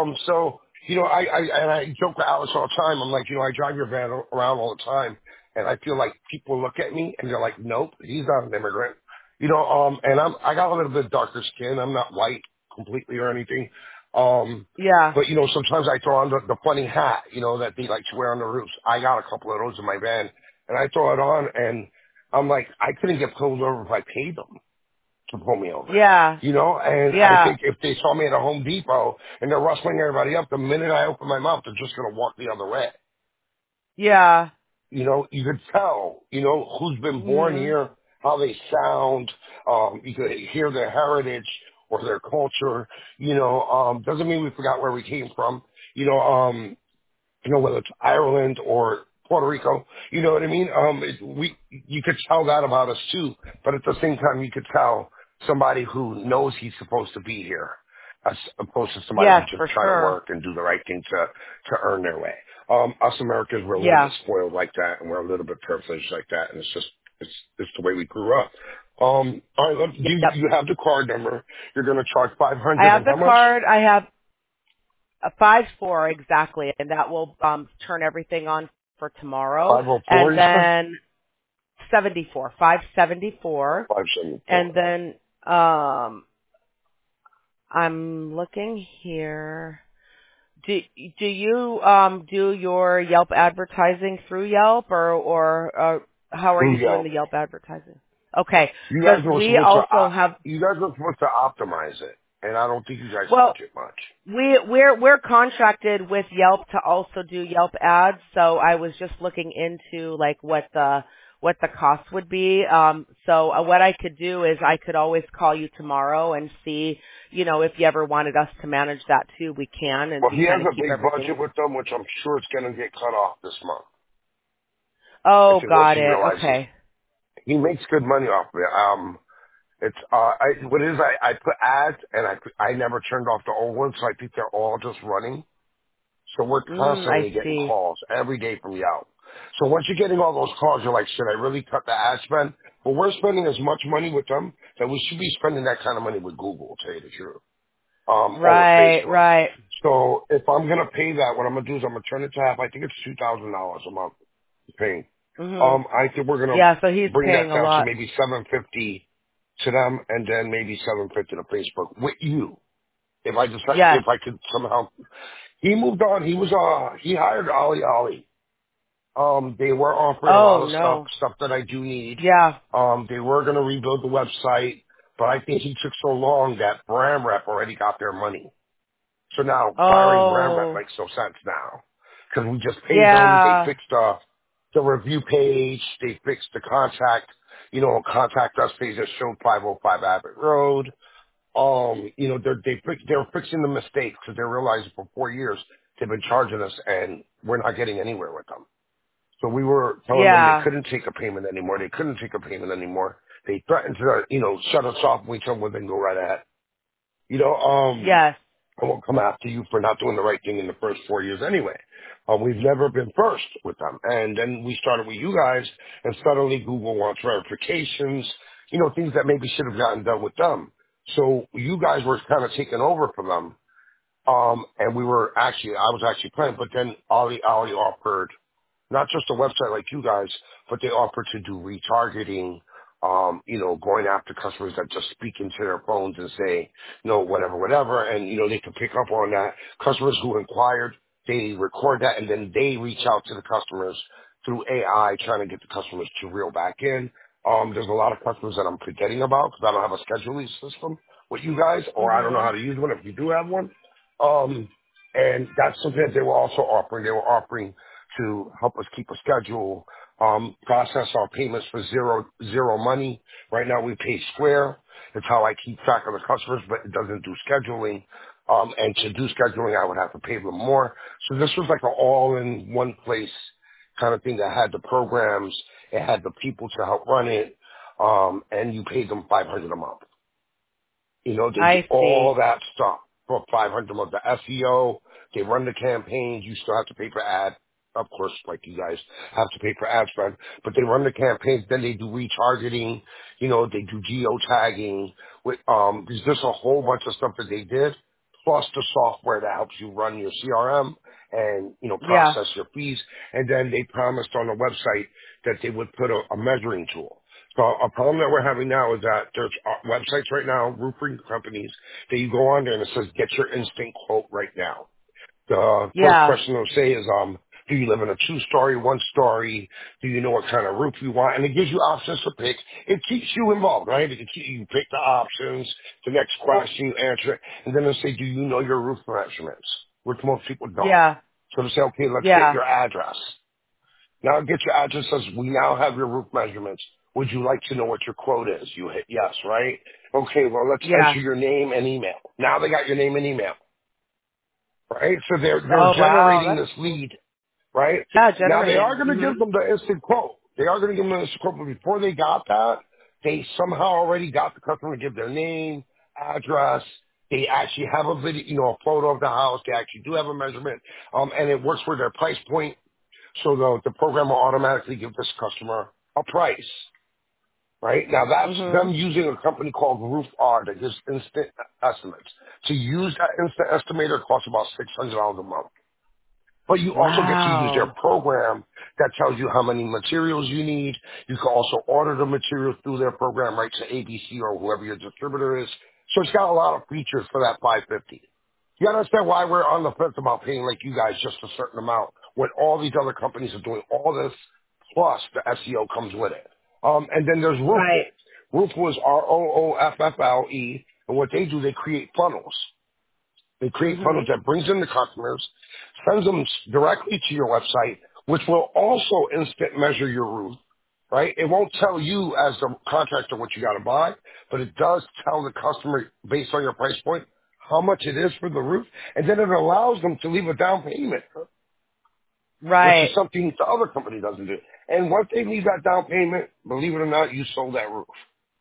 I joke with Alex all the time. I'm like, I drive your van around all the time, and I feel like people look at me and they're like, nope, he's not an immigrant. And I got a little bit darker skin. I'm not white completely or anything. Yeah. But sometimes I throw on the funny hat, that they like to wear on the roofs. I got a couple of those in my van, and I throw it on, and I'm like, I couldn't get pulled over if I paid them to pull me over. Yeah. And I Yeah. think if they saw me at a Home Depot and they're rustling everybody up, the minute I open my mouth, they're just going to walk the other way. Yeah. You could tell, who's been born Mhm. here, how they sound. You could hear their heritage or their culture. Doesn't mean we forgot where we came from. Whether it's Ireland or Puerto Rico, you know what I mean? You could tell that about us too, but at the same time, you could tell somebody who knows he's supposed to be here, as opposed to somebody Yes, who's just for trying to sure. work and do the right thing to earn their way. Us Americans, we're a little bit Yeah. spoiled like that, and we're a little bit privileged like that, and it's the way we grew up. All right, Yep. you have the card number. You're going to charge I 500 have and the how much? card. I have a 5-4 exactly, and that will turn everything on for tomorrow. 504, And you said? then 574, 574. and then I'm looking here. Do you do your Yelp advertising through Yelp, or how are Through you doing Yelp. the Yelp advertising? Okay, You because guys were we supposed to also have, optimize it, and I don't think you guys well, touch it much. we're contracted with Yelp to also do Yelp ads, so I was just looking into like what the cost would be. So what I could do is I could always call you tomorrow and see, if you ever wanted us to manage that too, we can, and Well, we he has kind of a keep big budget everything. with them, which I'm sure it's going to get cut off this month. I Oh, think once got he it. realizes Okay. he makes good money off of it. What it is, I put ads, and I never turned off the old ones, so I think they're all just running. So we're I constantly getting see. calls every day from Yelp. So once you're getting all those calls, you're like, should I really cut the ad spend? But we're spending as much money with them that we should be spending that kind of money with Google, to tell you the truth, or with Right, Facebook. right. So if I'm going to pay that, what I'm going to do is I'm going to turn it to half. I think it's $2,000 a month paying. Mhm. I think we're going to Yeah, so he's bring that paying a down to lot. maybe 750 to them and then maybe 750 to Facebook with you. Yes. If I could somehow, he moved on. He hired Ali Ali. They were offering a lot Oh of no. stuff that I do need. Yeah. They were going to rebuild the website, but I think he took so long that Bram Rep already got their money. So now firing Bram Rep Oh. makes no sense now because we just paid them. They Yeah. fixed the review page. They fixed the contact us page that showed 505 Abbott Road. They're fixing the mistakes because they realized for 4 years they've been charging us and we're not getting anywhere with them. So we were telling them they Yeah. couldn't take a payment anymore. They couldn't take a payment anymore. They threatened to, shut us off. We told them well, then go right ahead. Yes. I won't come after you for not doing the right thing in the first 4 years anyway. We've never been first with them. And then we started with you guys, and suddenly Google wants verifications, things that maybe should have gotten done with them. So you guys were kind of taking over from them. And I was actually playing, but then Ali offered not just a website like you guys, but they offer to do retargeting, going after customers that just speak into their phones and say, no, whatever. And, they can pick up on that. Customers who inquired, they record that and then they reach out to the customers through AI trying to get the customers to reel back in. There's a lot of customers that I'm forgetting about because I don't have a scheduling system with you guys, or I don't know how Mhm. to use one if you do have one. Um, and that's something that they were also offering. They were offering to help us keep a schedule, process our payments for zero money. Right now we pay Square. It's how I keep track of the customers, but it doesn't do scheduling. And to do scheduling, I would have to pay them more. So this was like an all-in-one place kind of thing that had the programs, it had the people to help run it, and you paid them $500 a month. They do I all see. that stuff for 500 a month. The SEO, they run the campaigns. You still have to pay for ad. Of course, like you guys have to pay for ad spend, but they run the campaigns. Then they do retargeting. They do geotagging. There's just a whole bunch of stuff that they did, plus the software that helps you run your CRM and, Yeah. process your fees. And then they promised on the website that they would put a measuring tool. So a problem that we're having now is that there's websites right now, roofing companies, that you go on there and it says, get your instant quote right now. The first Yeah. question they'll say is, do you live in a two-story, one-story? Do you know what kind of roof you want? And it gives you options to pick. It keeps you involved, right? You pick the options. The next question, you answer it. And then they'll say, do you know your roof measurements? Which most people don't. Yeah. So they'll say, okay, let's get Yeah. your address. Now get your address says, we now have your roof measurements. Would you like to know what your quote is? You hit yes, right? Okay, well, let's Yeah. enter your name and email. Now they got your name and email, right? So they're Oh wow. generating this lead, right? Yeah, Now they are generating. going to Mhm. give them the instant quote. They are going to give them the instant quote, but before they got that, they somehow already got the customer to give their name, address. They actually have a video, a photo of the house. They actually do have a measurement, and it works with their price point. So the program will automatically give this customer a price, right? Now that's them Mhm. using a company called RoofR that gives instant estimates. To use that instant estimator costs about $600 a month. But you also get to use their Wow. program that tells you how many materials you need. You can also order the materials through their program, right, to ABC or whoever your distributor is. So it's got a lot of features for that 550. You understand why we're on the fence about paying like you guys just a certain amount when all these other companies are doing all this plus the SEO comes with it. And then there's Roofle. Right. Roofle is ROOFFLE, and what they do, they create funnels. They create funnels Mhm. that brings in the customers, sends them directly to your website, which will also instant measure your roof, right? It won't tell you as the contractor what you got to buy, but it does tell the customer based on your price point how much it is for the roof, and then it allows them to leave a down payment, which is Right. something the other company doesn't do. And once they leave that down payment, believe it or not, you sold that roof.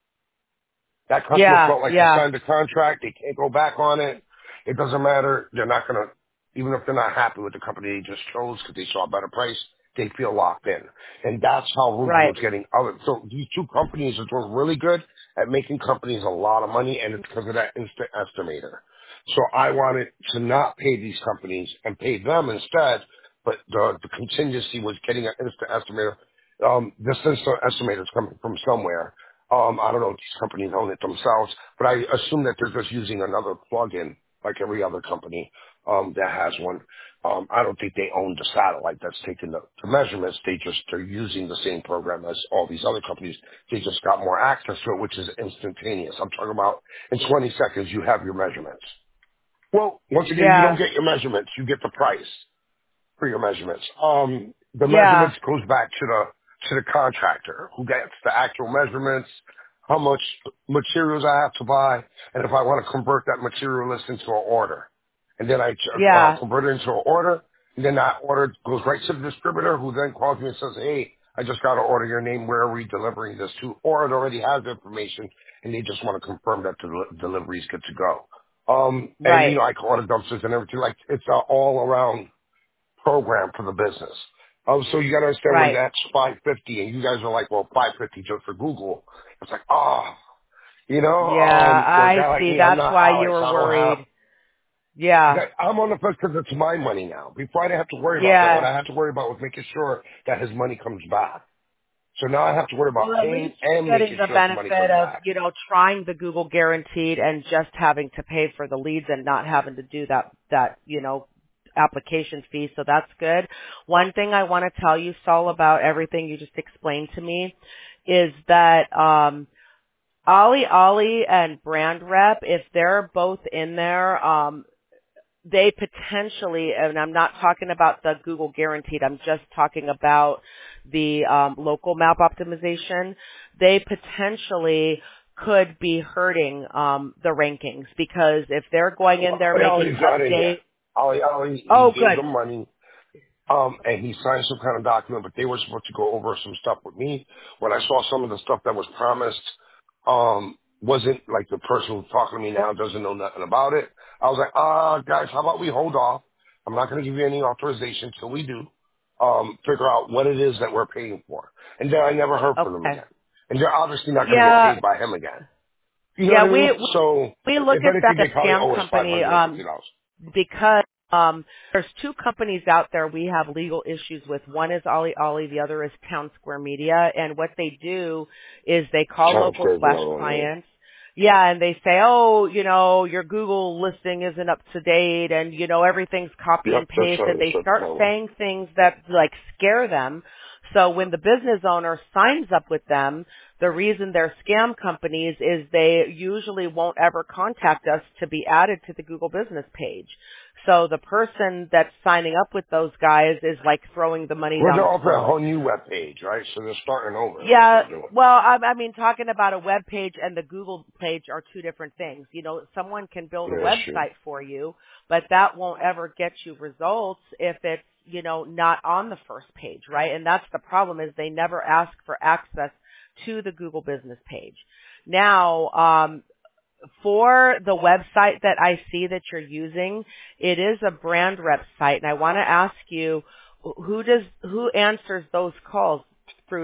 That customer Yeah. felt like they Yeah. signed a contract. They can't go back on it. It doesn't matter. They're not going to, even if they're not happy with the company they just chose because they saw a better price, they feel locked in. And that's how Roofle Right. is getting other. So these two companies are doing really good at making companies a lot of money, and it's because of that instant estimator. So I wanted to not pay these companies and pay them instead, but the contingency was getting an instant estimator. This instant estimator is coming from somewhere. I don't know if these companies own it themselves, but I assume that they're just using another plugin like every other company that has one. I don't think they own the satellite that's taking the measurements. They're using the same program as all these other companies. They just got more access to it, which is instantaneous. I'm talking about in 20 seconds you have your measurements. Well, once again, you don't Yeah. get your measurements. You get the price for your measurements. The Yeah. measurements goes back to the contractor who gets the actual measurements, how much materials I have to buy, and if I want to convert that material list into an order. And then I Yeah. convert it into an order, and then that order goes right to the distributor who then calls me and says, hey, I just got to order your name. Where are we delivering this to? Or it already has the information, and they just want to confirm that the delivery is good to go. And, Right. I call the dumpsters and everything. Like, it's all around program for the business. So you got to understand when Right. that's 550 and you guys are like, well, 550 just for Google. It's like, Yeah. for a I guy like see. me, I'm That's not why you Alex. were I don't have, worried. Yeah. I'm on the fence because it's my money now. Before I didn't have to worry about that. What Yeah. I had to worry about was making sure that his money comes back. So now I have to worry about Well, at paying least you're and getting making the sure his money benefit comes of, back. trying the Google guaranteed and just having to pay for the leads and not having to do that application fee. So that's good. One thing I want to tell you, Saul, about everything you just explained to me is that, Ollie Ollie and Brand Rep, if they're both in there, they potentially, and I'm not talking about the Google guaranteed, I'm just talking about the local map optimization, they potentially could be hurting the rankings because if they're going in Well, there making Ollie's not in yet. updates. Ollie, he Oh, gave good. them money. And he signed some kind of document, but they were supposed to go over some stuff with me. When I saw some of the stuff that was promised, wasn't like the person who's talking to me now doesn't know nothing about it. I was like, guys, how about we hold off? I'm not going to give you any authorization till we do, figure out what it is that we're paying for. And then I never heard from them Okay. again. And they're obviously not going to get Yeah, paid by him again. You know what yeah, I mean? we So we look if at that anything, as they probably scam owe us company $550. because There's two companies out there we have legal issues with. One is Ollie Ollie, the other is Town Square Media. And what they do is they call Sounds local good, Flash another one, yeah. clients. Yeah, and they say, oh, your Google listing isn't up to date and, everything's copy Yep, and that's paste, right. and That's they what start that one. saying things that like scare them. So when the business owner signs up with them, the reason they're scam companies is they usually won't ever contact us to be added to the Google business page. So the person that's signing up with those guys is like throwing the money Well, down they're the offering a toilet. whole new web page, right? So they're starting over. Is what Yeah, they're doing. well, I mean, talking about a web page and the Google page are two different things. Someone can build a Yeah, that's true. website for you, but that won't ever get you results if it's, not on the first page, right? And that's the problem is they never ask for access to the Google business page. Now, for the website that I see that you're using, it is a brand rep site, and I want to ask you, who answers those calls through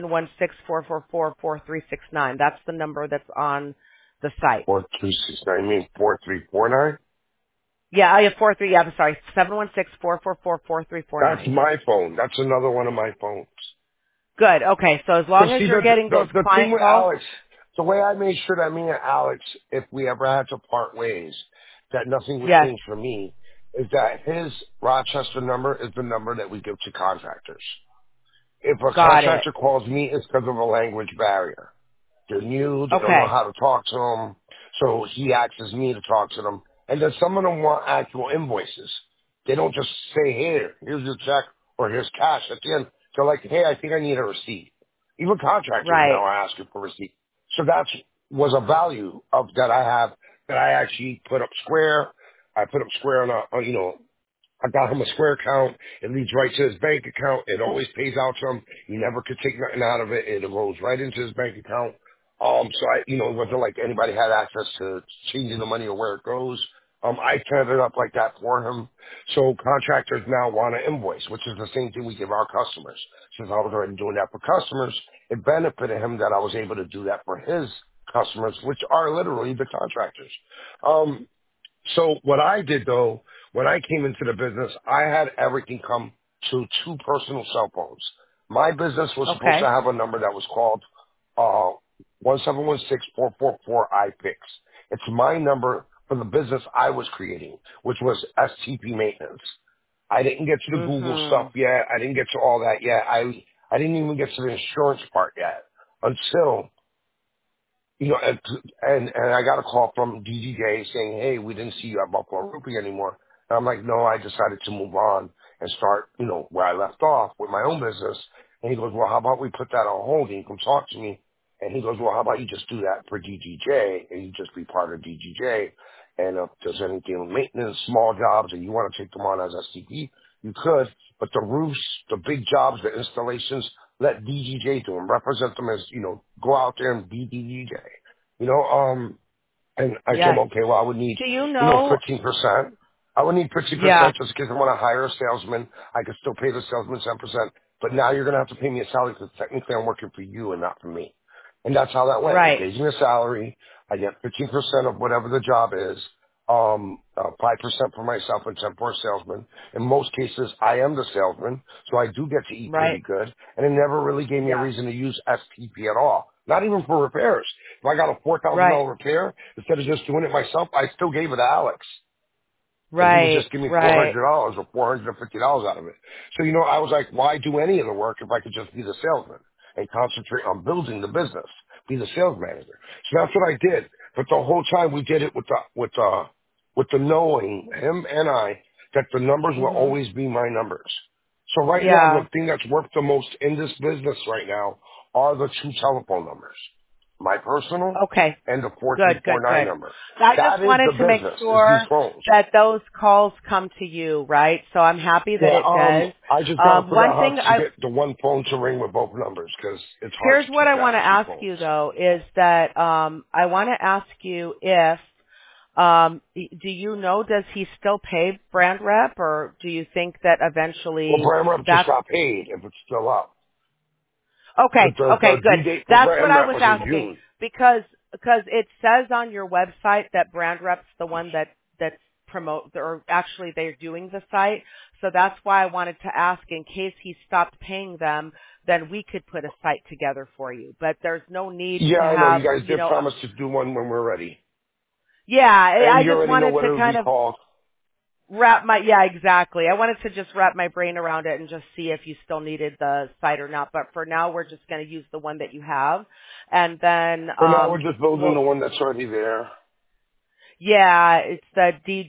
716-444-4369? That's the number that's on the site. 4269. You mean 4349? Yeah, I have 43. Yeah, I'm sorry, 716-444-4349. That's my phone. That's another one of my phones. Good. Okay, so as So long as see, you're getting those the thing client with calls, Alex, the way I made sure that me and Alex, if we ever had to part ways, that nothing would yes, change for me, is that his Rochester number is the number that we give to contractors. If a got it. contractor calls me, it's because of a language barrier. They're new. They don't know Okay, how to talk to them. So he asks me to talk to them. And then some of them want actual invoices. They don't just say, here's your check or here's cash at the end. They're like, hey, I think I need a receipt. Even contractors now right. are asking for receipt. So that's was a value of that I have that I actually put up Square. I put up Square on I got him a Square account. It leads right to his bank account. It always pays out to him. He never could take nothing out of it. It goes right into his bank account. So it wasn't like anybody had access to changing the money or where it goes. I set it up like that for him. So contractors now want an invoice, which is the same thing we give our customers. Since I was already doing that for customers, it benefited him that I was able to do that for his customers, which are literally the contractors. So what I did though, when I came into the business, I had everything come to two personal cell phones. My business was supposed to Okay. have a number that was called 1716444-IPIX. It's my number for the business I was creating, which was STP maintenance. I didn't get to the Google stuff Mhm. yet. I didn't get to all that yet. I didn't even get to the insurance part yet until and I got a call from DGJ saying, hey, we didn't see you at Buffalo Roofing anymore. And I'm like, no, I decided to move on and start, where I left off with my own business. And he goes, well, how about we put that on hold and you come talk to me? And he goes, well, how about you just do that for DGJ and you just be part of DGJ? And if there's anything with maintenance, small jobs, and you want to take them on as STP, you could. But the roofs, the big jobs, the installations, let DGJ do them. Represent them as, go out there and be DGJ. And I told Yes. him, okay, well, I would need, Do you know? 15%. I would need 15% Yeah. just in case I want to hire a salesman. I could still pay the salesman 10%. But now you're going to have to pay me a salary because technically I'm working for you and not for me. And that's how that went. He Right. pays me a salary. I get 15% of whatever the job is. 5% for myself and 10 for a salesman. In most cases, I am the salesman, so I do get to eat Right. pretty good. And it never really gave me a Yeah. reason to use STP at all. Not even for repairs. If I got a Right. $4,000 repair, instead of just doing it myself, I still gave it to Alex and he would Right. just give me $400 Right. or $450 out of it. So, I was like, why do any of the work if I could just be the salesman and concentrate on building the business, be the sales manager? So that's what I did. But the whole time we did it with the knowing, him and I, that the numbers will Mhm. always be my numbers. So right now, the Yeah. thing that's worth the most in this business right now are the two telephone numbers. My personal Okay. and the Good. Good. 4349 Good. number. I That just is wanted the to make business, is these sure phones. that those calls come to you, right? So I'm happy that Yeah, it does. I just gotta figure One out how thing to get the one phone to ring with both numbers because it's hard here's to what keep I track want to of two ask phones. you though is that I want to ask you if do you know, does he still pay brand rep, or do you think that Well, eventually Brand Rep just that's got paid if it's still up. okay? The Okay, good. due date for That's what Brand I Rep was was in asking June. because it says on your website that brand rep's the one that's promote, or actually they're doing the site. So that's why I wanted to ask, in case he stopped paying them, then we could put a site together for you. But there's no need Yeah, to I know. You have, guys did promise to do one when we're ready. yeah, And I you just already know wanted what to it would kind be of called. yeah, exactly. I wanted to just wrap my brain around it and just see if you still needed the site or not. But for now, we're just going to use the one that you have. And then, For now, we're just building the we'll, one that's already there. yeah, it's the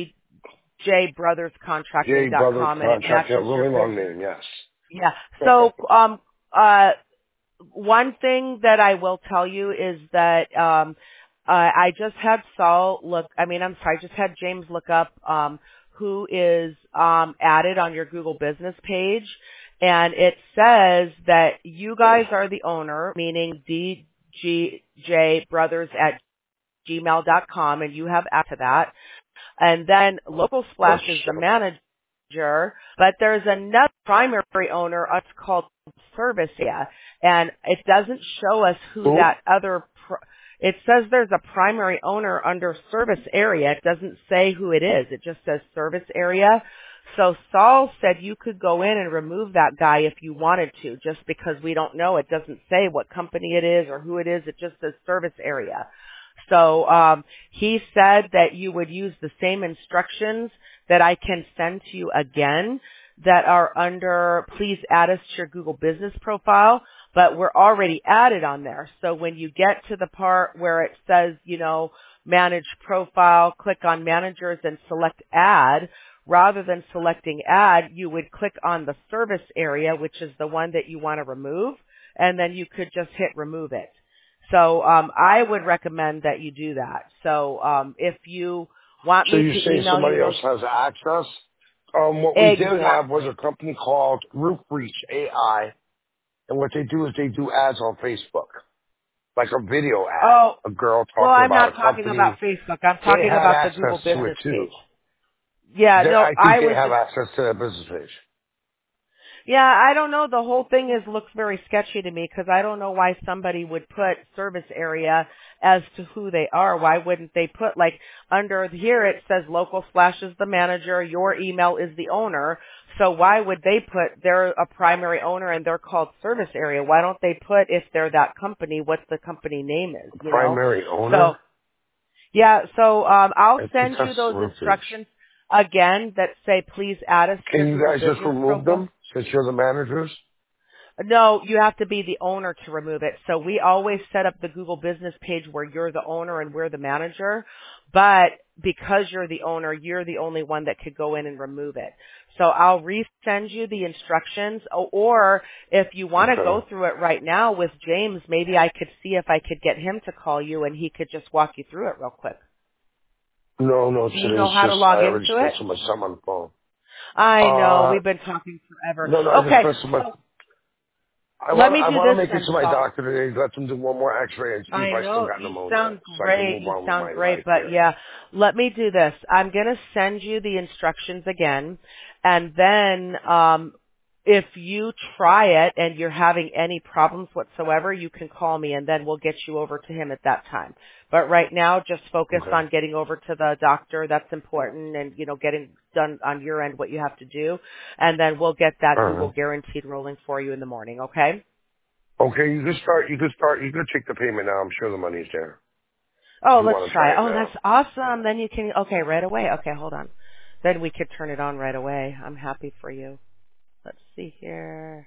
J Brothers dgjbrotherscontracting.com, and it Contract. Yeah, matches your really long business. name, yes. Yeah. So, uh, one thing that I will tell you is that I just had I just had James look up who is added on your Google business page, and it says that you guys are the owner, meaning DGJ Brothers at gmail.com, and you have access to that. And then Local Oh, Splash is the shit. manager, but there's another primary owner. It's called Service Area, and it doesn't show us who Who? that other. It says there's a primary owner under Service Area. It doesn't say who it is. It just says Service Area. So Saul said you could go in and remove that guy if you wanted to, just because we don't know. It doesn't say what company it is or who it is. It just says Service Area. So he said that you would use the same instructions that I can send to you again that are under, please add us to your Google business profile, but we're already added on there. So when you get to the part where it says, manage profile, click on managers and select add, rather than selecting add, you would click on the service area, which is the one that you want to remove, and then you could just hit remove it. So I would recommend that you do that. So if you want So me you're to saying email you somebody else those, has access? What we did have was exactly. a company called Roof Reach AI, and what they do is they do ads on Facebook, like a video ad, Oh, a girl well, talking I'm about not a talking about company. Facebook. I'm They talking had about the Google access to it business too. page. Yeah, no, I think I they was have just access to their business page. Yeah, I don't know. The whole thing looks very sketchy to me because I don't know why somebody would put service area as to who they are. Why wouldn't they put, like, under here it says Local Splash is the manager, your email is the owner. So why would they put they're a primary owner and they're called service area? Why don't they put, if they're that company, what the company name is? Primary So owner? yeah, so I'll I think send you that's those Roof Reach. instructions again that say please add us to Can your you Google guys just business remove profile. them since you're the managers? No, you have to be the owner to remove it. So we always set up the Google business page where you're the owner and we're the manager. But because you're the owner, you're the only one that could go in and remove it. So I'll resend you the instructions, or if you want to go Okay. through it right now with James, maybe I could see if I could get him to call you and he could just walk you through it real quick. No, Do you know today's how to just, log I already into spoke it? to my son on the phone. I know, Uh, we've been talking forever. no, I just Okay, spoke to my, so let me I do want to this make it then, to my Saul. doctor today, let them do one more x-ray and see if I I still know got you pneumonia sound so I can great. move You on with sound my great, life but here. yeah, let me do this. I'm going to send you the instructions again, and then if you try it and you're having any problems whatsoever, you can call me, and then we'll get you over to him at that time. But right now, just focus Okay. on getting over to the doctor. That's important, and getting done on your end what you have to do, and then we'll get that Google Uh-huh. guaranteed rolling for you in the morning. Okay? Okay, you can take the payment now. I'm sure the money's there if Oh, you let's want to try. try it Oh, now. that's awesome. Then you can, okay, right away. Okay, hold on. Then we could turn it on right away. I'm happy for you. Let's see here.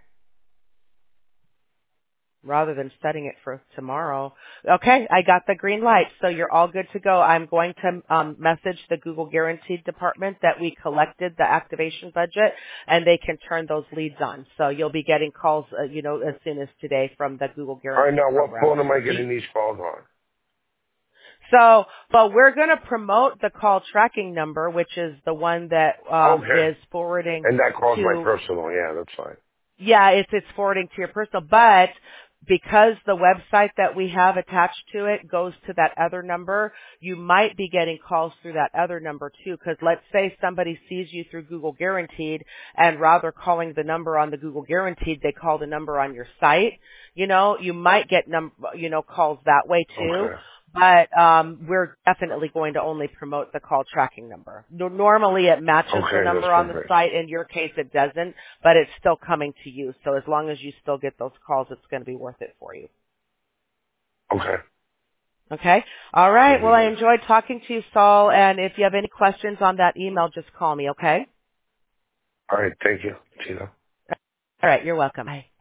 Rather than setting it for tomorrow. Okay, I got the green light, so you're all good to go. I'm going to message the Google Guaranteed department that we collected the activation budget, and they can turn those leads on. So you'll be getting calls, as soon as today from the Google All right, Guaranteed now what program. phone am I getting these calls on? So, but we're going to promote the call tracking number, which is the one that Okay. is forwarding And that calls my to, personal. Yeah, that's fine. yeah, it's forwarding to your personal, but because the website that we have attached to it goes to that other number, you might be getting calls through that other number too, because let's say somebody sees you through Google Guaranteed and rather calling the number on the Google Guaranteed, they call the number on your site, you might get calls that way too. Okay. but we're definitely going to only promote the call tracking number. Normally it matches the Okay, that's number on the perfect. site. In your case, it doesn't, but it's still coming to you. So as long as you still get those calls, it's going to be worth it for you. Okay. Okay? All right. Well, I Mhm. enjoyed talking to you, Saul, and if you have any questions on that email, just call me, okay? All right. Thank you, Tina. All right. You're welcome. Bye.